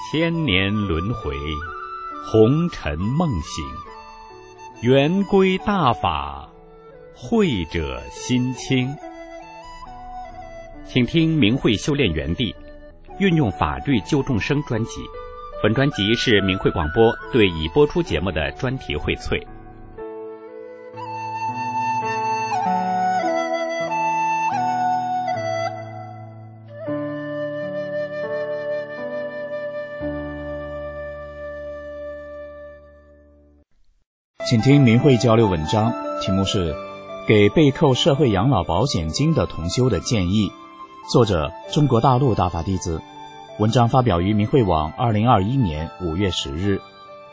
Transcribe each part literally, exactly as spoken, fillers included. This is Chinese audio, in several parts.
千年轮回，红尘梦醒，圆规大法，慧者心清。请听明慧修炼园地运用法律救众生专辑。本专辑是明慧广播对已播出节目的专题荟萃。 请听明慧交流文章，题目是给被扣社会养老保险金的同修的建议，作者中国大陆大法弟子。文章发表于明慧网二零二一年五月十日。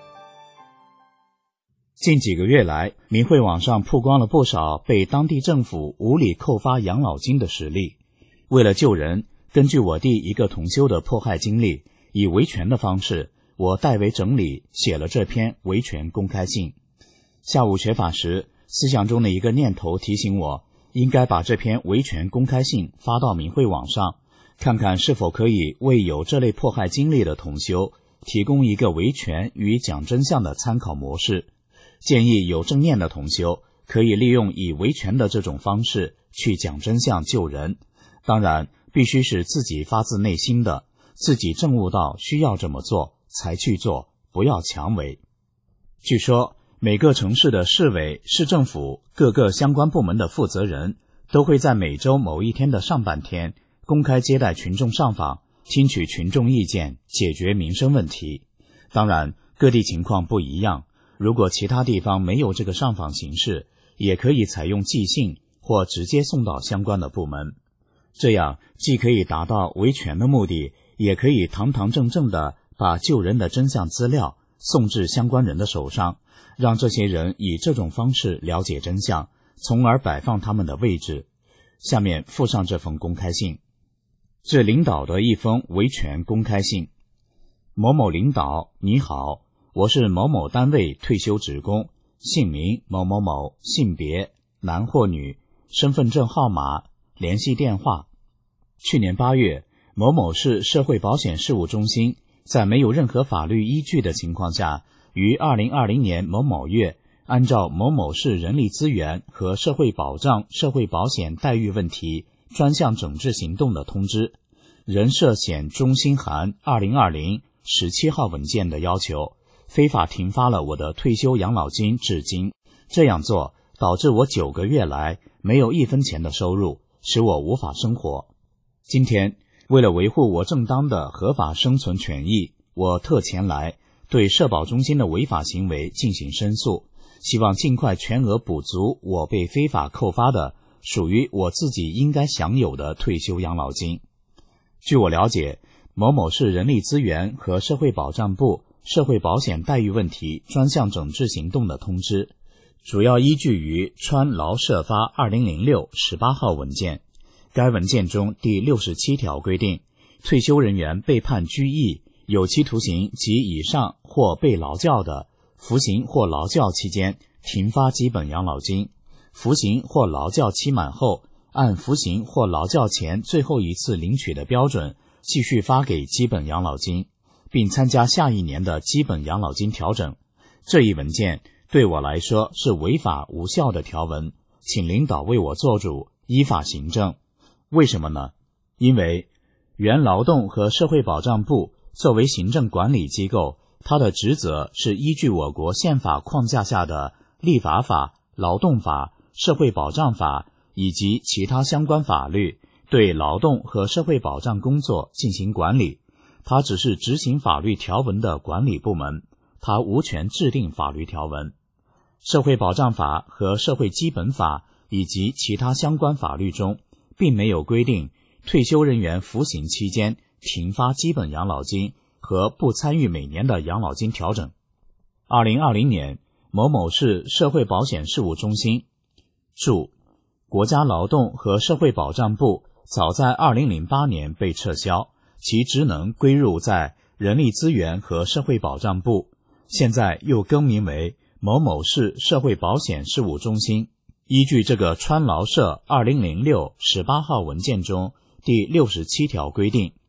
近几个月来，明慧网上曝光了不少被当地政府无理扣发养老金的实例。为了救人，根据我弟一个同修的迫害经历，以维权的方式，我代为整理写了这篇维权公开信。下午学法时，思想中的一个念头提醒我，应该把这篇维权公开信发到明慧网上，看看是否可以为有这类迫害经历的同修提供一个维权与讲真相的参考模式。建议有正念的同修可以利用以维权的这种方式去讲真相救人，当然必须是自己发自内心的，自己证悟到需要这么做才去做，不要强为。据说每个城市的市委、市政府各个相关部门的负责人都会在每周某一天的上半天公开接待群众上访，听取群众意见，解决民生问题。当然各地情况不一样，如果其他地方没有这个上访形式，也可以采用寄信或直接送到相关的部门。这样既可以达到维权的目的，也可以堂堂正正地把救人的真相资料送至相关人的手上，让这些人以这种方式了解真相，从而摆放他们的位置。下面附上这封公开信。致领导的一封维权公开信。某某领导，你好，我是某某单位退休职工，姓名某某某，性别男或女，身份证号码，联系电话。去年八月，某某市社会保险事务中心在没有任何法律依据的情况下，于二零二零年某某月，按照某某市人力资源和社会保障社会保险待遇问题专项整治行动的通知，人社险中心函二零二零十七号文件的要求，非法停发了我的退休养老金至今。这样做导致我九个月来没有一分钱的收入，使我无法生活。今天为了维护我正当的合法生存权益，我特前来对社保中心的违法行为进行申诉，希望尽快全额补足我被非法扣发的属于我自己应该享有的退休养老金。据我了解，某某市人力资源和社会保障部社会保险待遇问题专项整治行动的通知，主要依据于川劳社发二零零六十八号文件。该文件中第六十七条规定，退休人员被判拘役、有期徒刑及以上或被劳教的，服刑或劳教期间停发基本养老金，服刑或劳教期满后，按服刑或劳教前最后一次领取的标准继续发给基本养老金，并参加下一年的基本养老金调整。这一文件对我来说是违法无效的条文，请领导为我做主，依法行政。为什么呢？因为原劳动和社会保障部作为行政管理机构，它的职责是依据我国宪法框架下的立法法、劳动法、社会保障法以及其他相关法律，对劳动和社会保障工作进行管理。它只是执行法律条文的管理部门，它无权制定法律条文。社会保障法和社会基本法以及其他相关法律中并没有规定退休人员服刑期间停发基本养老金和不参与每年的养老金调整。二零二零年，某某市社会保险事务中心注：国家劳动和社会保障部早在二零零八年被撤销，其职能归入在人力资源和社会保障部，现在又更名为某某市社会保险事务中心。依据这个川劳社二零零六十八号文件中第六十七条规定，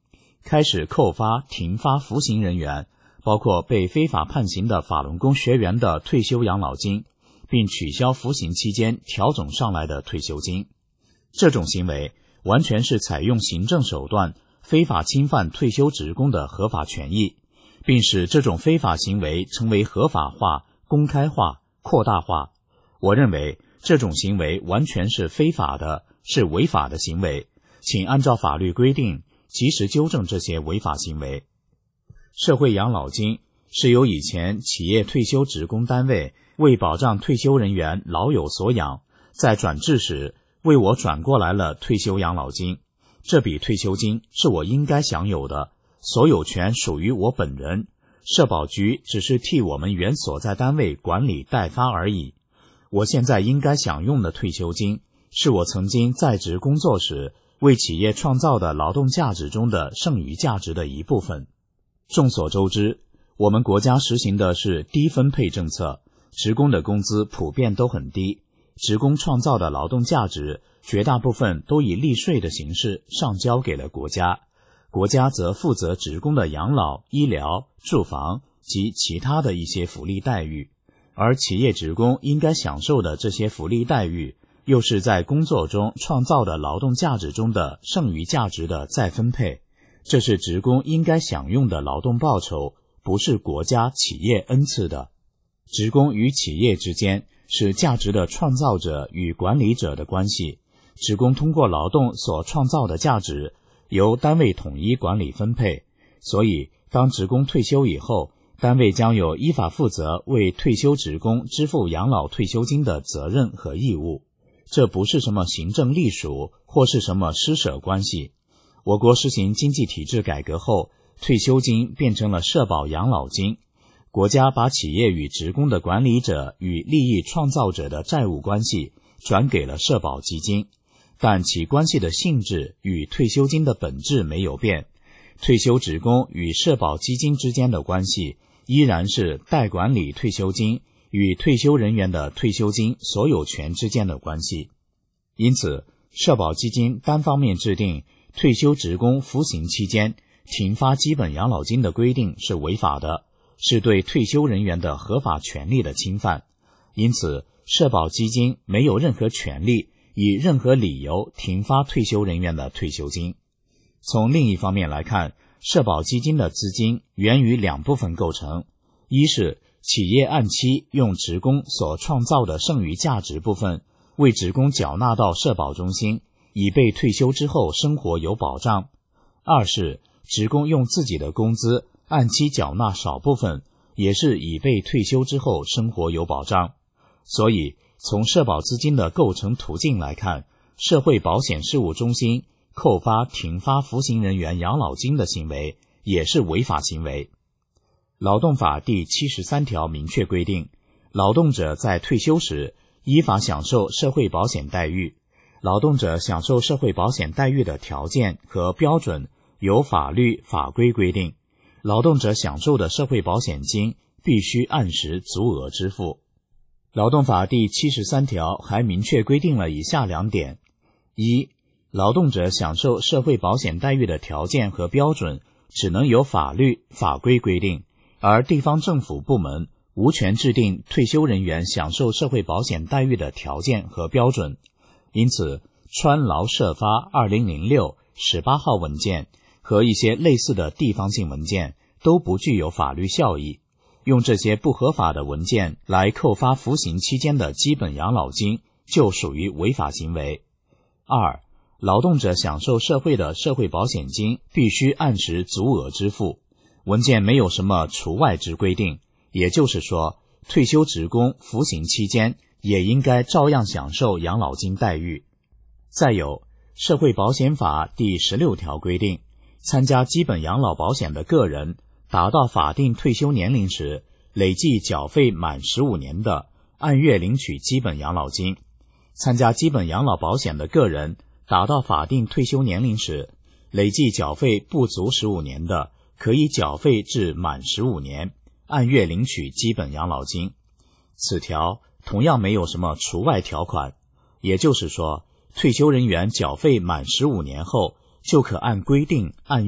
开始扣发、停发服刑人员，包括被非法判刑的法轮功学员的退休养老金，并取消服刑期间调整上来的退休金。这种行为完全是采用行政手段非法侵犯退休职工的合法权益，并使这种非法行为成为合法化、公开化、扩大化。我认为这种行为完全是非法的，是违法的行为，请按照法律规定及时纠正这些违法行为。社会养老金是由以前企业退休职工单位为保障退休人员老有所养，在转制时为我转过来了退休养老金。这笔退休金是我应该享有的，所有权属于我本人，社保局只是替我们原所在单位管理代发而已。我现在应该享用的退休金是我曾经在职工作时为企业创造的劳动价值中的剩余价值的一部分。众所周知，我们国家实行的是低分配政策，职工的工资普遍都很低，职工创造的劳动价值绝大部分都以利税的形式上交给了国家，国家则负责职工的养老、医疗、住房及其他的一些福利待遇，而企业职工应该享受的这些福利待遇又是在工作中创造的劳动价值中的剩余价值的再分配，这是职工应该享用的劳动报酬，不是国家企业恩赐的。职工与企业之间是价值的创造者与管理者的关系，职工通过劳动所创造的价值由单位统一管理分配，所以当职工退休以后，单位将有依法负责为退休职工支付养老退休金的责任和义务。这不是什么行政隶属或是什么施舍关系。我国实行经济体制改革后，退休金变成了社保养老金，国家把企业与职工的管理者与利益创造者的债务关系转给了社保基金，但其关系的性质与退休金的本质没有变。退休职工与社保基金之间的关系依然是代管理退休金与退休人员的退休金所有权之间的关系。因此，社保基金单方面制定退休职工服刑期间停发基本养老金的规定是违法的，是对退休人员的合法权利的侵犯。因此，社保基金没有任何权利以任何理由停发退休人员的退休金。从另一方面来看，社保基金的资金源于两部分构成，一是企业按期用职工所创造的剩余价值部分为职工缴纳到社保中心，以备退休之后生活有保障；二是职工用自己的工资按期缴纳少部分，也是以备退休之后生活有保障。所以，从社保资金的构成途径来看，社会保险事务中心扣发、停发服刑人员养老金的行为也是违法行为。劳动法第七十三条明确规定，劳动者在退休时依法享受社会保险待遇，劳动者享受社会保险待遇的条件和标准由法律法规规定，劳动者享受的社会保险金必须按时足额支付。劳动法第七十三条还明确规定了以下两点：一、劳动者享受社会保险待遇的条件和标准只能由法律法规规定，而地方政府部门无权制定退休人员享受社会保险待遇的条件和标准。因此，川劳社发二零零六十八号文件和一些类似的地方性文件都不具有法律效益，用这些不合法的文件来扣发服刑期间的基本养老金就属于违法行为。二、劳动者享受社会的社会保险金必须按时足额支付，文件没有什么除外之规定，也就是说，退休职工服刑期间也应该照样享受养老金待遇。再有，社会保险法第十六条规定，参加基本养老保险的个人达到法定退休年龄时，累计缴费满十五年的，按月领取基本养老金；参加基本养老保险的个人达到法定退休年龄时，累计缴费不足十五年的，可以缴费至满十五年，按月领取基本养老金。此条同样没有什么除外条款，也就是说，退休人员缴费满十五年后，就可按规定按月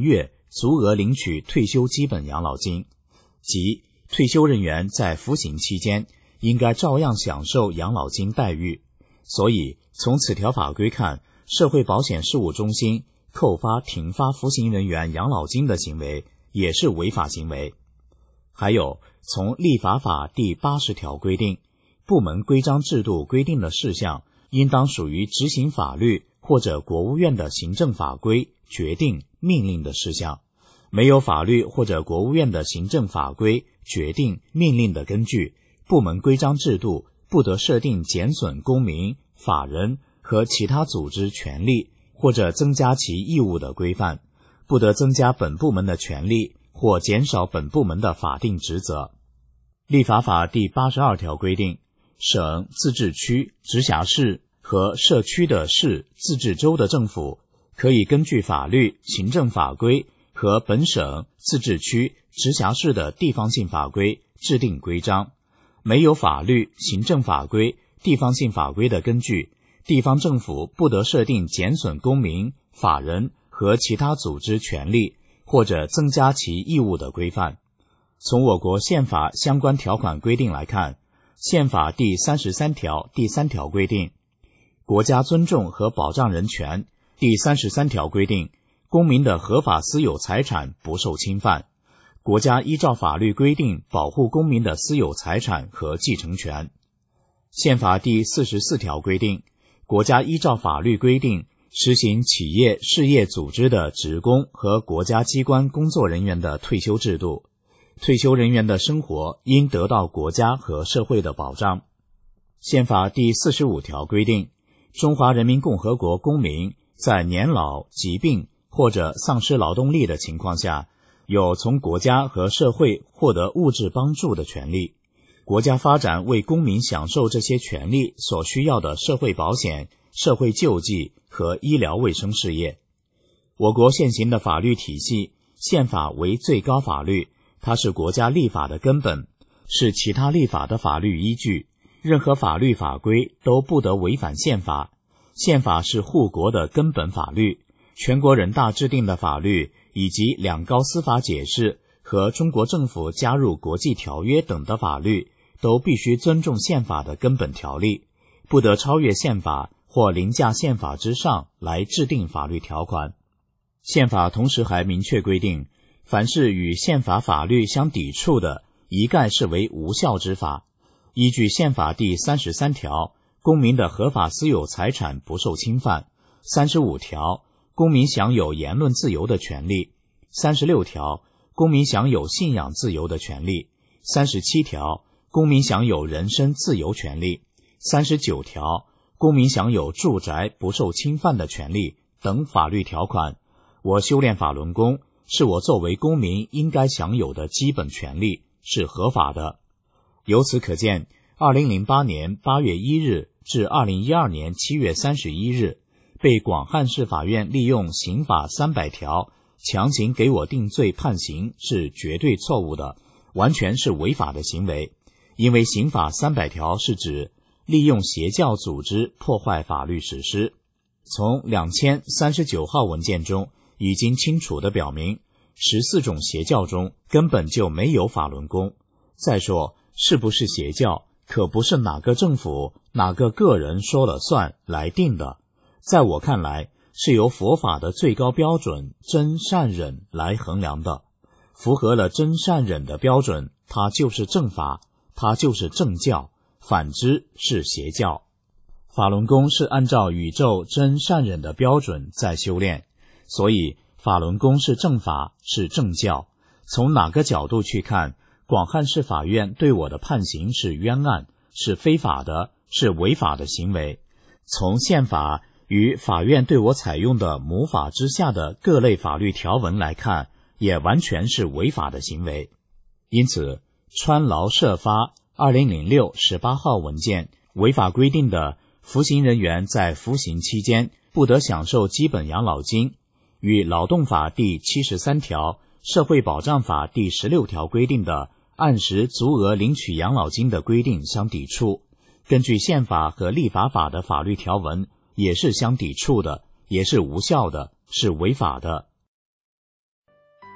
足额领取退休基本养老金，即退休人员在服刑期间应该照样享受养老金待遇。所以从此条法规看，社会保险事务中心扣发停发服刑人员养老金的行为也是违法行为。还有从立法法第八十条规定，部门规章制度规定的事项应当属于执行法律或者国务院的行政法规、决定、命令的事项，没有法律或者国务院的行政法规、决定、命令的根据，部门规章制度不得设定减损公民、法人和其他组织权利或者增加其义务的规范，不得增加本部门的权利或减少本部门的法定职责。立法法第八十二条规定，省、自治区、直辖市和社区的市、自治州的政府可以根据法律、行政法规和本省、自治区、直辖市的地方性法规制定规章。没有法律、行政法规、地方性法规的根据，地方政府不得设定减损公民、法人和其他组织权利或者增加其义务的规范。从我国宪法相关条款规定来看，宪法第三十三条第三条规定，国家尊重和保障人权。第三十三条规定，公民的合法私有财产不受侵犯。国家依照法律规定保护公民的私有财产和继承权。宪法第四十四条规定，国家依照法律规定实行企业事业组织的职工和国家机关工作人员的退休制度，退休人员的生活应得到国家和社会的保障。宪法第四十五条规定，中华人民共和国公民在年老、疾病或者丧失劳动力的情况下，有从国家和社会获得物质帮助的权利。国家发展为公民享受这些权利所需要的社会保险、社会救济和医疗卫生事业。我国现行的法律体系，宪法为最高法律，它是国家立法的根本，是其他立法的法律依据。任何法律法规都不得违反宪法。宪法是护国的根本法律，全国人大制定的法律以及两高司法解释和中国政府加入国际条约等的法律都必须尊重宪法的根本条例，不得超越宪法或凌驾宪法之上来制定法律条款。宪法同时还明确规定，凡是与宪法法律相抵触的，一概视为无效之法。依据宪法第三十三条，公民的合法私有财产不受侵犯；三十五条，公民享有言论自由的权利；三十六条，公民享有信仰自由的权利；三十七条，公民享有人身自由权利；三十九条，公民享有住宅不受侵犯的权利等法律条款。我修炼法轮功，是我作为公民应该享有的基本权利，是合法的。由此可见，二零零八年八月一日至二零一二年七月三十一日，被广汉市法院利用刑法三百条强行给我定罪判刑是绝对错误的，完全是违法的行为。因为刑法三百条是指利用邪教组织破坏法律实施。从两千三十九号文件中已经清楚地表明，十四种邪教中根本就没有法轮功。再说，是不是邪教，可不是哪个政府、哪个个人说了算来定的。在我看来，是由佛法的最高标准真善忍来衡量的。符合了真善忍的标准，它就是正法，它就是正教，反之是邪教。法轮功是按照宇宙真善忍的标准在修炼，所以法轮功是正法，是正教。从哪个角度去看，广汉市法院对我的判刑是冤案，是非法的，是违法的行为。从宪法与法院对我采用的母法之下的各类法律条文来看，也完全是违法的行为。因此，川劳社发二零零六十八号文件违法规定的服刑人员在服刑期间不得享受基本养老金，与劳动法第七十三条、社会保障法第十六条规定的按时足额领取养老金的规定相抵触，根据宪法和立法法的法律条文也是相抵触的，也是无效的，是违法的。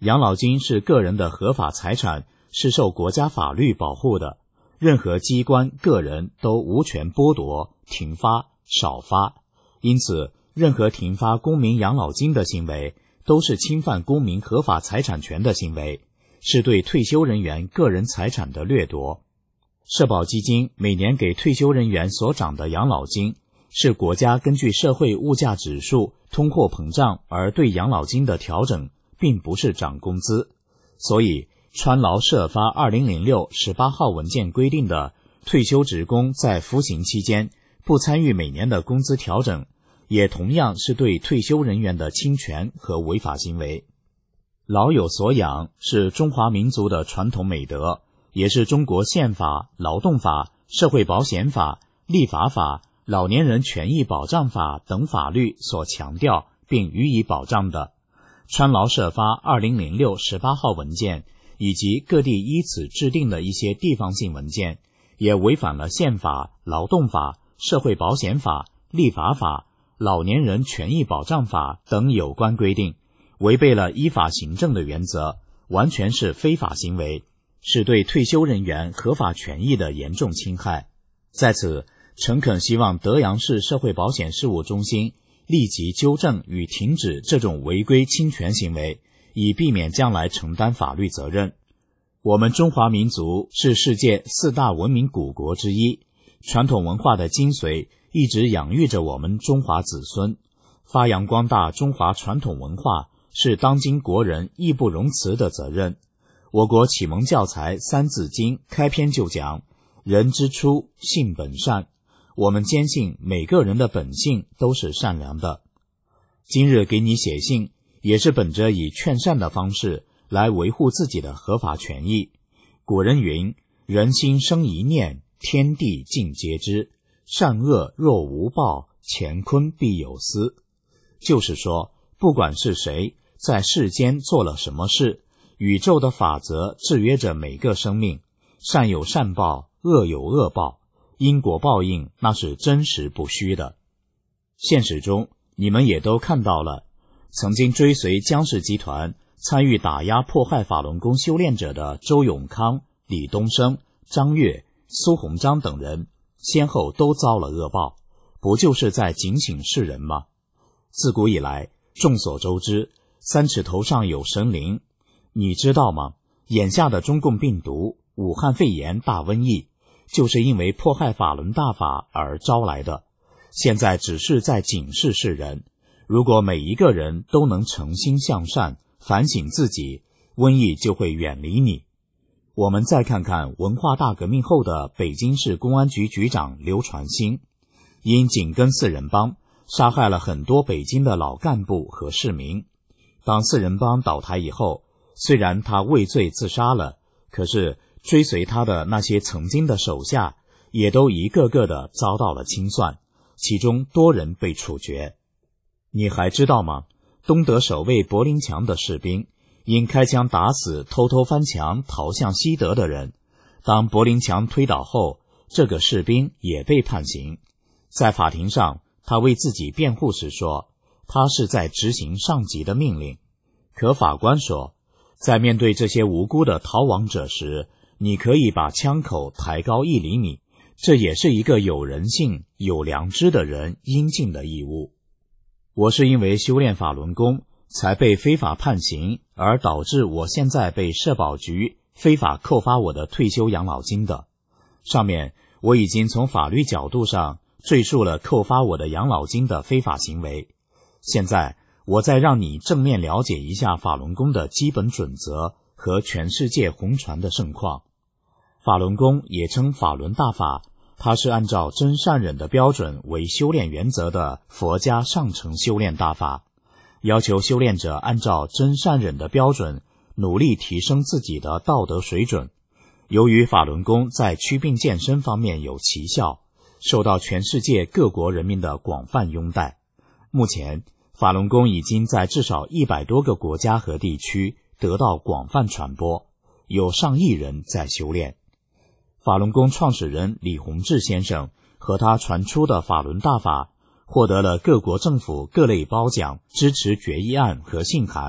养老金是个人的合法财产，是受国家法律保护的，任何机关、个人都无权剥夺、停发、少发。因此，任何停发公民养老金的行为，都是侵犯公民合法财产权的行为，是对退休人员个人财产的掠夺。社保基金每年给退休人员所涨的养老金，是国家根据社会物价指数、通货膨胀而对养老金的调整，并不是涨工资。所以川劳社发二零零六十八号文件规定的退休职工在服刑期间不参与每年的工资调整，也同样是对退休人员的侵权和违法行为。老有所养是中华民族的传统美德，也是中国宪法、劳动法、社会保险法、立法法、老年人权益保障法等法律所强调并予以保障的。川劳社发二零零六十八号文件以及各地依此制定的一些地方性文件，也违反了宪法、劳动法、社会保险法、立法法、老年人权益保障法等有关规定，违背了依法行政的原则，完全是非法行为，是对退休人员合法权益的严重侵害。在此，诚恳希望德阳市社会保险事务中心立即纠正与停止这种违规侵权行为，以避免将来承担法律责任。我们中华民族是世界四大文明古国之一，传统文化的精髓一直养育着我们中华子孙，发扬光大中华传统文化是当今国人义不容辞的责任。我国启蒙教材《三字经》开篇就讲：人之初，性本善。我们坚信每个人的本性都是善良的。今日给你写信，也是本着以劝善的方式来维护自己的合法权益。古人云：人心生一念，天地尽皆知。善恶若无报，乾坤必有私。就是说，不管是谁在世间做了什么事，宇宙的法则制约着每个生命，善有善报，恶有恶报，因果报应那是真实不虚的。现实中你们也都看到了，曾经追随江氏集团参与打压迫害法轮功修炼者的周永康、李东升、张悦、苏鸿章等人，先后都遭了恶报，不就是在警醒世人吗？自古以来，众所周知，三尺头上有神灵。你知道吗？眼下的中共病毒、武汉肺炎大瘟疫，就是因为迫害法轮大法而招来的。现在只是在警示世人，如果每一个人都能诚心向善，反省自己，瘟疫就会远离你。我们再看看文化大革命后的北京市公安局局长刘传兴，因紧跟四人帮，杀害了很多北京的老干部和市民。当四人帮倒台以后，虽然他畏罪自杀了，可是追随他的那些曾经的手下也都一个个的遭到了清算，其中多人被处决。你还知道吗？东德守卫柏林墙的士兵因开枪打死偷偷翻墙逃向西德的人，当柏林墙推倒后，这个士兵也被判刑。在法庭上，他为自己辩护时说，他是在执行上级的命令。可法官说，在面对这些无辜的逃亡者时，你可以把枪口抬高一厘米，这也是一个有人性、有良知的人应尽的义务。我是因为修炼法轮功才被非法判刑，而导致我现在被社保局非法扣发我的退休养老金的。上面我已经从法律角度上赘述了扣发我的养老金的非法行为。现在我再让你正面了解一下法轮功的基本准则和全世界红传的盛况。法轮功也称法轮大法，它是按照真善忍的标准为修炼原则的佛家上乘修炼大法，要求修炼者按照真善忍的标准努力提升自己的道德水准。由于法轮功在祛病健身方面有奇效，受到全世界各国人民的广泛拥戴。目前法轮功已经在至少一百多个国家和地区得到广泛传播，有上亿人在修炼。法轮功创始人李洪志先生和他传出的法轮大法获得了各国政府各类褒奖、支持决议案和信函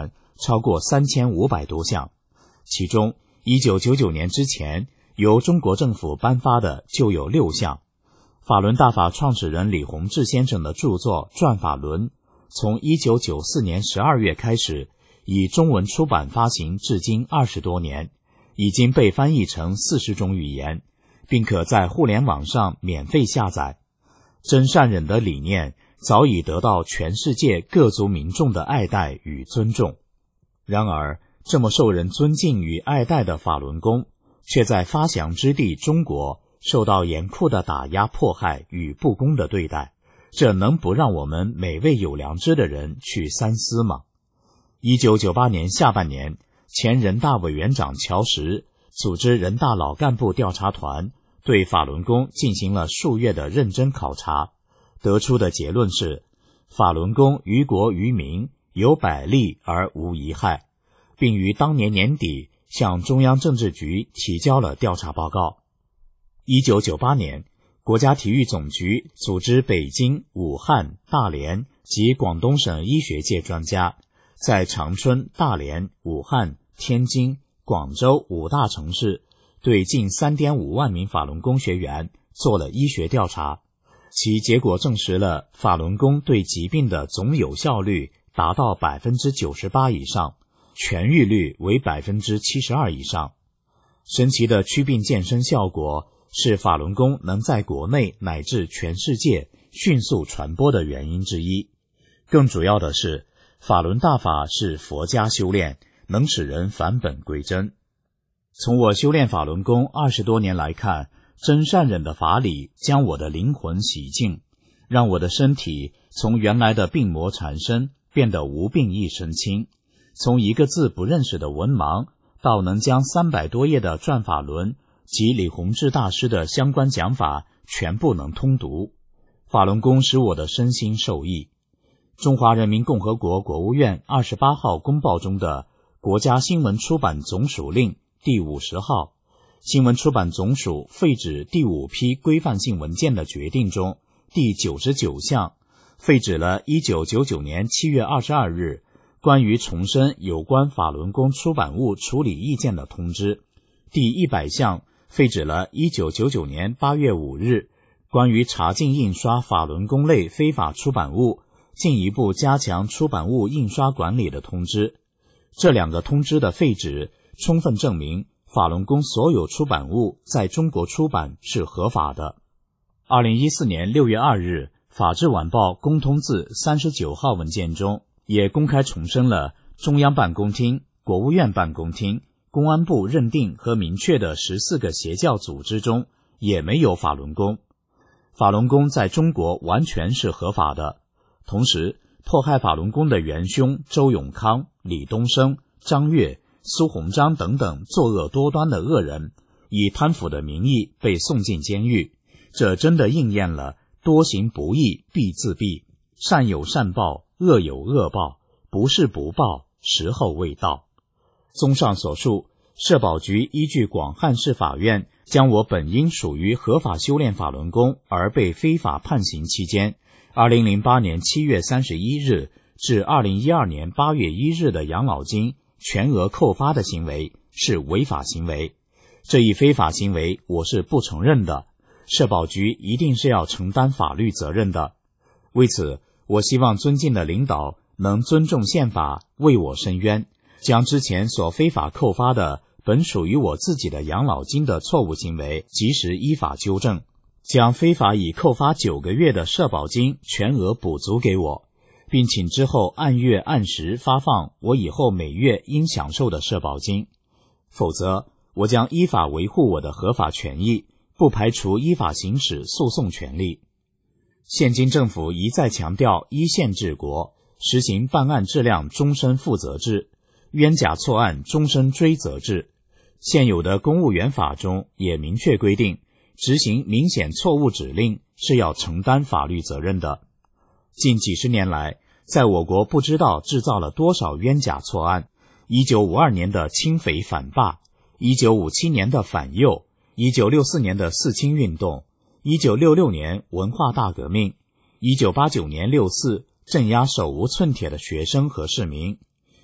超过三千五百多项，其中一九九九年之前由中国政府颁发的就有六项。法轮大法创始人李洪志先生的著作《转法轮》从一九九四年十二月开始以中文出版发行至今二十多年，已经被翻译成四十种语言，并可在互联网上免费下载。真善忍的理念早已得到全世界各族民众的爱戴与尊重。然而，这么受人尊敬与爱戴的法轮功，却在发祥之地中国受到严酷的打压迫害与不公的对待，这能不让我们每位有良知的人去三思吗？一九九八年下半年，前人大委员长乔石组织人大老干部调查团对法轮功进行了数月的认真考察，得出的结论是，法轮功于国于民有百利而无一害，并于当年年底向中央政治局提交了调查报告。一九九八年，国家体育总局组织北京、武汉、大连及广东省医学界专家，在长春、大连、武汉、天津、广州五大城市对近 三点五万名法轮功学员做了医学调查，其结果证实了法轮功对疾病的总有效率达到 百分之九十八 以上，痊愈率为 百分之七十二 以上。神奇的祛病健身效果是法轮功能在国内乃至全世界迅速传播的原因之一。更主要的是，法轮大法是佛家修炼，能使人返本归真。从我修炼法轮功二十多年来看，真善忍的法理将我的灵魂洗净，让我的身体从原来的病魔缠身变得无病一身轻，从一个字不认识的文盲到能将三百多页的转法轮及李洪志大师的相关讲法全部能通读。法轮功使我的身心受益。中华人民共和国国务院二十八号公报中的国家新闻出版总署令第五十号新闻出版总署废止第五批规范性文件的决定中第九十九项，废止了一九九九年七月二十二日关于重申有关法轮功出版物处理意见的通知，第一百项废止了一九九九年八月五日关于查禁印刷法轮功类非法出版物，进一步加强出版物印刷管理的通知。这两个通知的废止，充分证明法轮功所有出版物在中国出版是合法的。二零一四年六月二日，法制晚报公通字三十九号文件中也公开重申了中央办公厅、国务院办公厅、公安部认定和明确的十四个邪教组织中也没有法轮功。法轮功在中国完全是合法的。同时，迫害法轮功的元凶周永康、李东升、张悦、苏鸿章等等作恶多端的恶人，以贪腐的名义被送进监狱，这真的应验了多行不义必自毙，善有善报，恶有恶报，不是不报，时候未到。综上所述，社保局依据广汉市法院将我本应属于合法修炼法轮功而被非法判刑期间二零零八年七月三十一日至二零一二年八月一日的养老金全额扣发的行为是违法行为，这一非法行为我是不承认的，社保局一定是要承担法律责任的。为此，我希望尊敬的领导能尊重宪法，为我伸冤，将之前所非法扣发的本属于我自己的养老金的错误行为及时依法纠正，将非法已扣发九个月的社保金全额补足给我，并请之后按月按时发放我以后每月应享受的社保金。否则，我将依法维护我的合法权益，不排除依法行使诉讼权利。现今政府一再强调依宪治国，实行办案质量终身负责制，冤假错案终身追责制。现有的公务员法中也明确规定，执行明显错误指令是要承担法律责任的。近几十年来，在我国不知道制造了多少冤假错案。一九五二年的清匪反霸，一九五七年的反右，一九六四年的四清运动，一九六六年文化大革命，一九八九年六四镇压手无寸铁的学生和市民，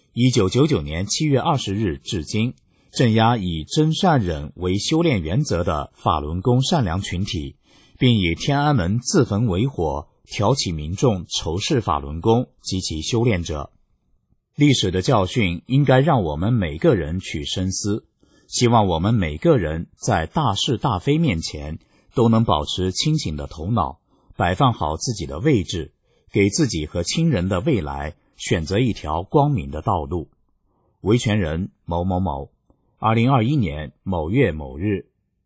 一九九九年七月二十日至今，镇压以真善忍为修炼原则的法轮功善良群体，并以天安门自焚为火，挑起民众仇视法轮功及其修炼者。历史的教训应该让我们每个人去深思，希望我们每个人在大是大非面前都能保持清醒的头脑，摆放好自己的位置，给自己和亲人的未来选择一条光明的道路。维权人某某某，二零二一年某月某日。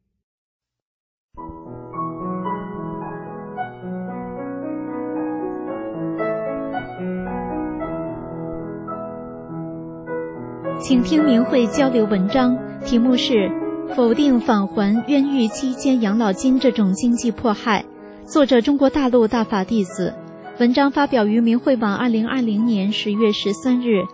请听明慧交流文章，题目是否定返还冤狱期间养老金这种经济迫害，作者中国大陆大法弟子。文章发表于明慧网二零二零年十月十三日。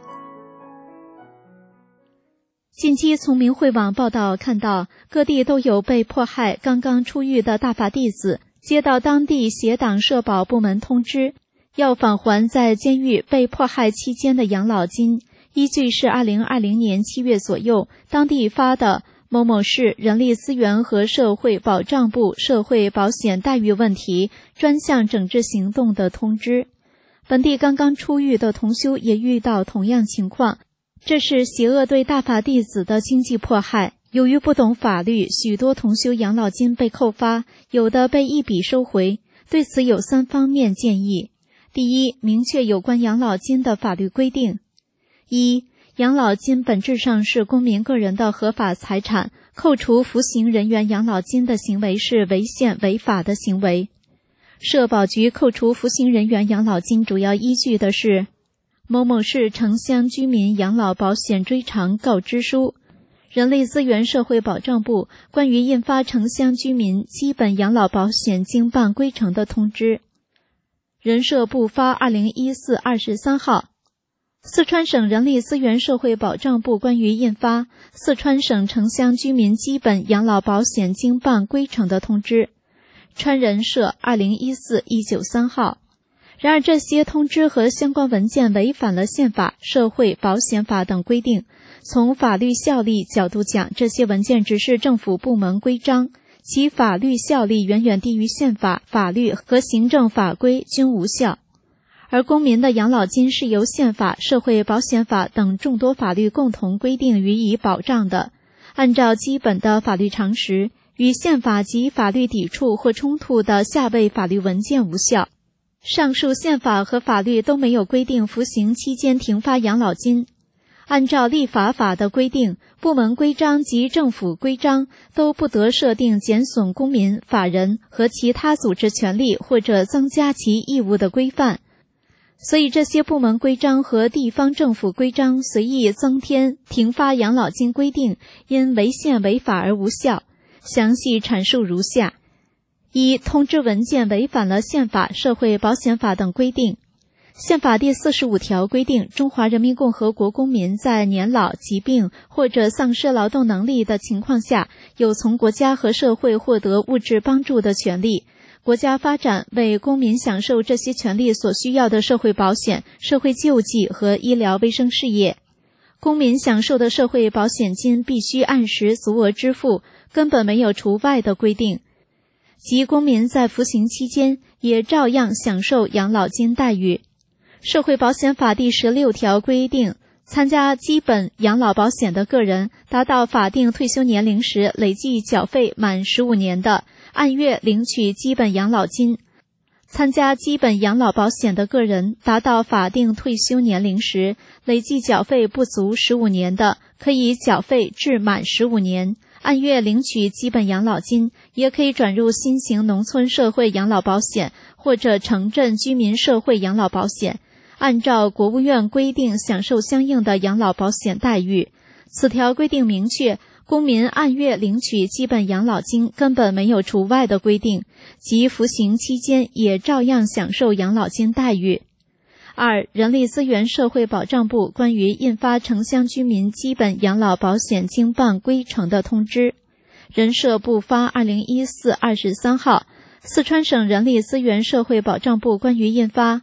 近期从明慧网报道看到，各地都有被迫害刚刚出狱的大法弟子接到当地协党社保部门通知，要返还在监狱被迫害期间的养老金，依据是二零二零年七月左右当地发的某某市人力资源和社会保障部社会保险待遇问题专项整治行动的通知。本地刚刚出狱的同修也遇到同样情况，这是邪恶对大法弟子的经济迫害。由于不懂法律，许多同修养老金被扣发，有的被一笔收回。对此有三方面建议：第一，明确有关养老金的法律规定。一、养老金本质上是公民个人的合法财产，扣除服刑人员养老金的行为是违宪违法的行为。社保局扣除服刑人员养老金主要依据的是某某市城乡居民养老保险追偿告知书、人力资源社会保障部关于印发城乡居民基本养老保险经办规程的通知、人社部发二零一四二十三号、四川省人力资源社会保障部关于印发四川省城乡居民基本养老保险经办规程的通知，川人社二零一四一九三号。然而这些通知和相关文件违反了宪法、社会保险法等规定。从法律效力角度讲，这些文件只是政府部门规章，其法律效力远远低于宪法、法律和行政法规均无效。而公民的养老金是由宪法、社会保险法等众多法律共同规定予以保障的，按照基本的法律常识，与宪法及法律抵触或冲突的下位法律文件无效。上述宪法和法律都没有规定服刑期间停发养老金。按照立法法的规定，部门规章及政府规章都不得设定减损公民、法人和其他组织权利或者增加其义务的规范。所以这些部门规章和地方政府规章随意增添停发养老金规定，因违宪违法而无效。详细阐述如下：一、通知文件违反了宪法、社会保险法等规定。宪法第四十五条规定，中华人民共和国公民在年老、疾病或者丧失劳动能力的情况下，有从国家和社会获得物质帮助的权利。国家发展为公民享受这些权利所需要的社会保险、社会救济和医疗卫生事业。公民享受的社会保险金必须按时足额支付，根本没有除外的规定。即公民在服刑期间也照样享受养老金待遇。社会保险法第十六条规定，参加基本养老保险的个人达到法定退休年龄时累计缴费满十五年的，按月领取基本养老金。参加基本养老保险的个人达到法定退休年龄时累计缴费不足十五年的，可以缴费至满十五年，按月领取基本养老金，也可以转入新型农村社会养老保险或者城镇居民社会养老保险，按照国务院规定享受相应的养老保险待遇。此条规定明确，公民按月领取基本养老金根本没有除外的规定，即服刑期间也照样享受养老金待遇。二、人力资源社会保障部关于印发城乡居民基本养老保险经办规程的通知，人社部发二零一四二十三号，四川省人力资源社会保障部关于印发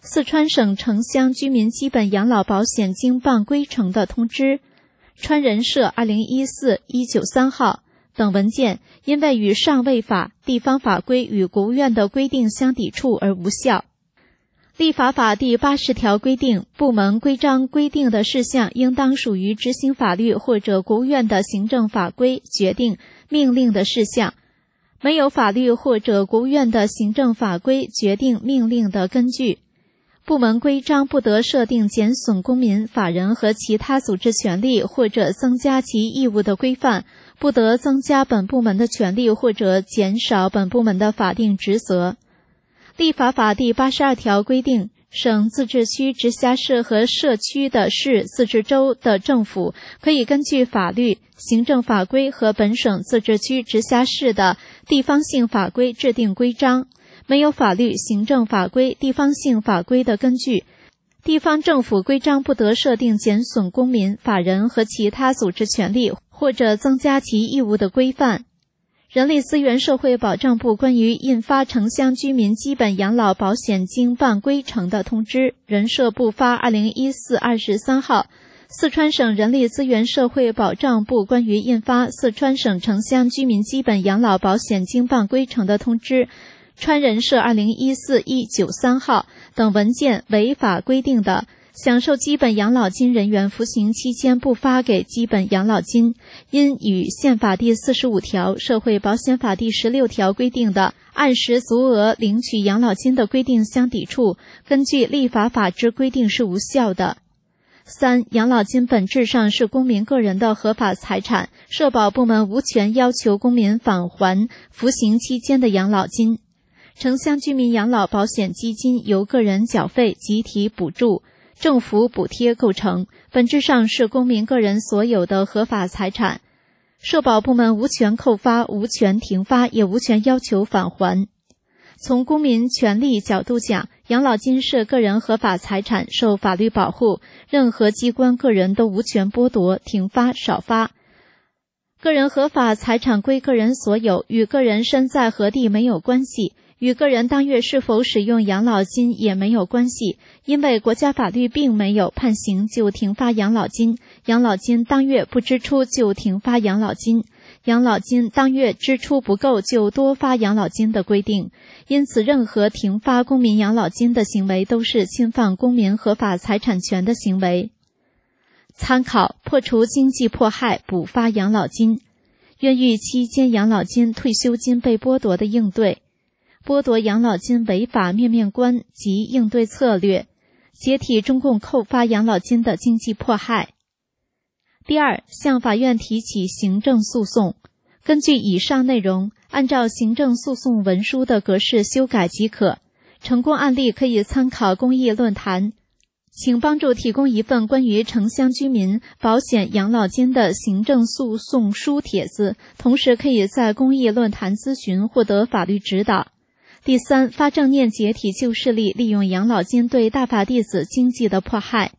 四川省城乡居民基本养老保险经办规程的通知、川人社二零一四一九三号等文件，因为与上位法、地方法规与国务院的规定相抵触而无效。立法法第八十条规定，部门规章规定的事项应当属于执行法律或者国务院的行政法规、决定、命令的事项，没有法律或者国务院的行政法规、决定、命令的根据。部门规章不得设定减损公民、法人和其他组织权利或者增加其义务的规范，不得增加本部门的权利或者减少本部门的法定职责。立法法第八十二条规定，省、自治区、直辖市和社区的市、自治州的政府可以根据法律、行政法规和本省、自治区、直辖市的地方性法规制定规章。没有法律、行政法规、地方性法规的根据，地方政府规章不得设定减损公民、法人和其他组织权利或者增加其义务的规范。人力资源社会保障部关于印发城乡居民基本养老保险经办规程的通知，人社部发二零一四二十三号。四川省人力资源社会保障部关于印发四川省城乡居民基本养老保险经办规程的通知，川人社二零一四一九三号等文件违法规定的，享受基本养老金人员服刑期间不发给基本养老金，因与宪法第四十五条、社会保险法第十六条规定的按时足额领取养老金的规定相抵触，根据立法法之规定是无效的。三、养老金本质上是公民个人的合法财产，社保部门无权要求公民返还服刑期间的养老金。城乡居民养老保险基金由个人缴费、集体补助、政府补贴构成，本质上是公民个人所有的合法财产。社保部门无权扣发、无权停发，也无权要求返还。从公民权利角度讲，养老金是个人合法财产，受法律保护，任何机关、个人都无权剥夺、停发、少发。个人合法财产归个人所有，与个人身在何地没有关系，与个人当月是否使用养老金也没有关系，因为国家法律并没有判刑就停发养老金，养老金当月不支出就停发养老金，养老金当月支出不够就多发养老金的规定。因此，任何停发公民养老金的行为都是侵犯公民合法财产权的行为。参考：破除经济迫害，补发养老金，冤狱期间养老金、退休金被剥夺的应对，剥夺养老金违法面面观及应对策略，解体中共扣发养老金的经济迫害。第二，向法院提起行政诉讼，根据以上内容，按照行政诉讼文书的格式修改即可。成功案例可以参考公益论坛，请帮助提供一份关于城乡居民保险养老金的行政诉讼书帖子，同时可以在公益论坛咨询获得法律指导。第三，发正念解体旧势力利用养老金对大法弟子经济的迫害。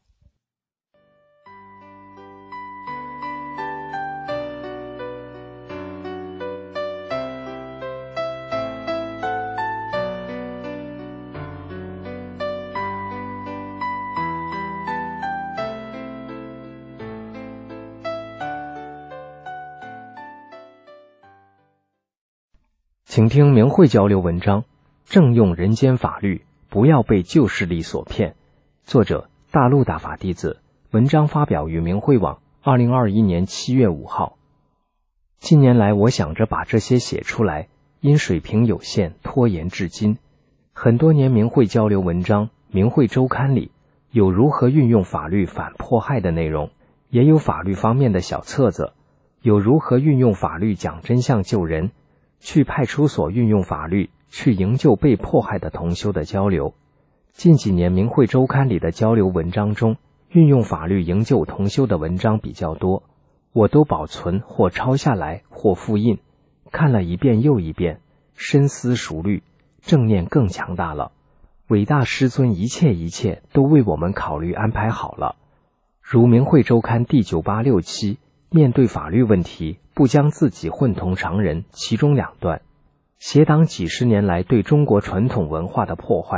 请听明慧交流文章，正用人间法律，不要被旧势力所骗。作者：大陆大法弟子，文章发表于明慧网，二零二一年七月五号。近年来，我想着把这些写出来，因水平有限，拖延至今。很多年明慧交流文章、明慧周刊里有如何运用法律反迫害的内容，也有法律方面的小册子，有如何运用法律讲真相救人，去派出所运用法律去营救被迫害的同修的交流。近几年明慧周刊里的交流文章中，运用法律营救同修的文章比较多，我都保存或抄下来或复印，看了一遍又一遍，深思熟虑，正念更强大了。伟大师尊一切一切都为我们考虑安排好了。如明慧周刊第九八六期，面对法律问题，不将自己混同常人，其中两段，邪党几十年来对中国传统文化的破坏，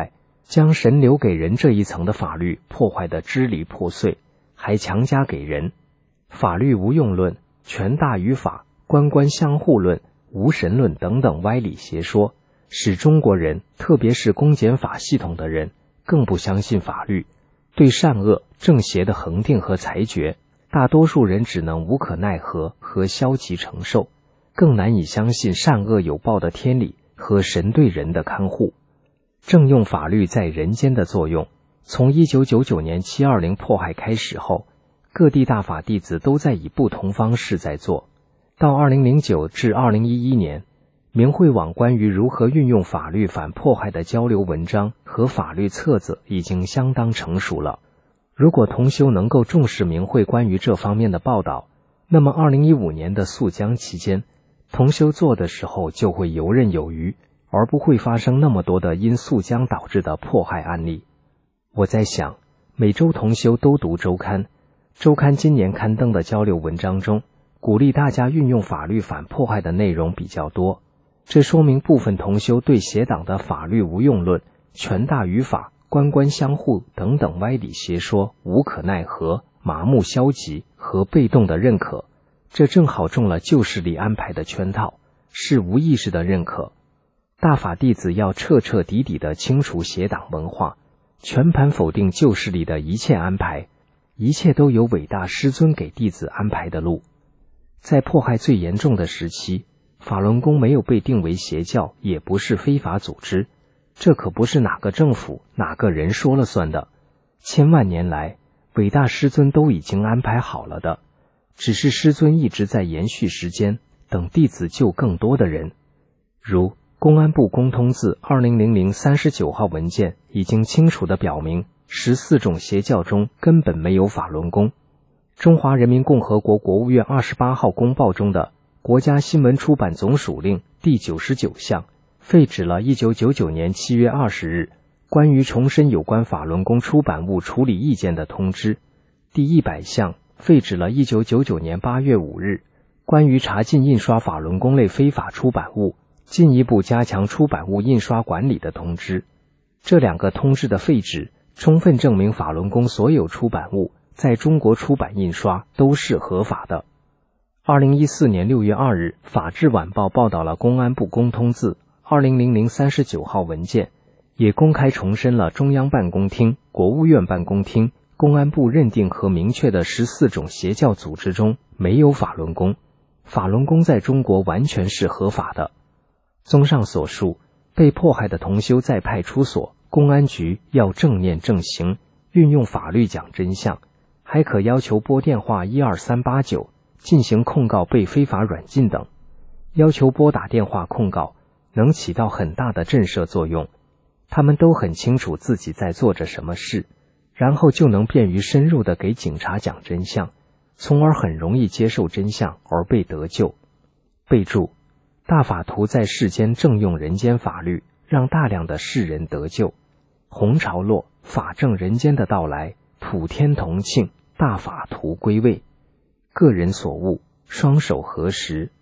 将神留给人这一层的法律破坏得支离破碎，还强加给人法律无用论、权大于法、官官相护论、无神论等等歪理邪说，使中国人，特别是公检法系统的人，更不相信法律，对善恶正邪的恒定和裁决，大多数人只能无可奈何和消极承受，更难以相信善恶有报的天理和神对人的看护。正用法律在人间的作用，从一九九九年七二零迫害开始后，各地大法弟子都在以不同方式在做。到二零零九至二零一一年，明慧网关于如何运用法律反迫害的交流文章和法律册子已经相当成熟了。如果同修能够重视明慧关于这方面的报道，那么二零一五年的肃江期间，同修做的时候就会游刃有余，而不会发生那么多的因肃江导致的迫害案例。我在想，每周同修都读周刊，周刊今年刊登的交流文章中，鼓励大家运用法律反迫害的内容比较多，这说明部分同修对邪党的法律无用论、权大于法、官官相护等等歪理邪说无可奈何、麻木消极和被动的认可，这正好中了旧势力安排的圈套，是无意识的认可。大法弟子要彻彻底底地清除邪党文化，全盘否定旧势力的一切安排，一切都有伟大师尊给弟子安排的路。在迫害最严重的时期，法轮功没有被定为邪教，也不是非法组织，这可不是哪个政府哪个人说了算的，千万年来伟大师尊都已经安排好了的，只是师尊一直在延续时间，等弟子救更多的人。如公安部公通字二零零零三十九号文件已经清楚地表明，十四种邪教中根本没有法轮功。中华人民共和国国务院二十八号公报中的国家新闻出版总署令第九十九项废止了一九九九年七月二十日关于重申有关法轮功出版物处理意见的通知，第一百项废止了一九九九年八月五日关于查禁印刷法轮功类非法出版物，进一步加强出版物印刷管理的通知。这两个通知的废止，充分证明法轮功所有出版物在中国出版印刷都是合法的。二零一四年六月二日，法制晚报报道了公安部公通字二零零零三十九号文件，也公开重申了中央办公厅、国务院办公厅、公安部认定和明确的十四种邪教组织中没有法轮功，法轮功在中国完全是合法的。综上所述，被迫害的同修在派出所、公安局要正念正行，运用法律讲真相，还可要求拨电话一二三八九进行控告被非法软禁等，要求拨打电话控告能起到很大的震慑作用。他们都很清楚自己在做着什么事，然后就能便于深入地给警察讲真相，从而很容易接受真相而被得救。备注：大法图在世间正用人间法律，让大量的世人得救。红潮落，法正人间的到来，普天同庆，大法图归位。个人所悟，双手合十。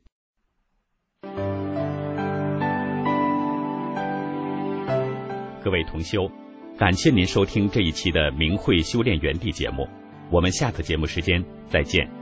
各位同修，感谢您收听这一期的明慧修炼园地节目，我们下次节目时间再见。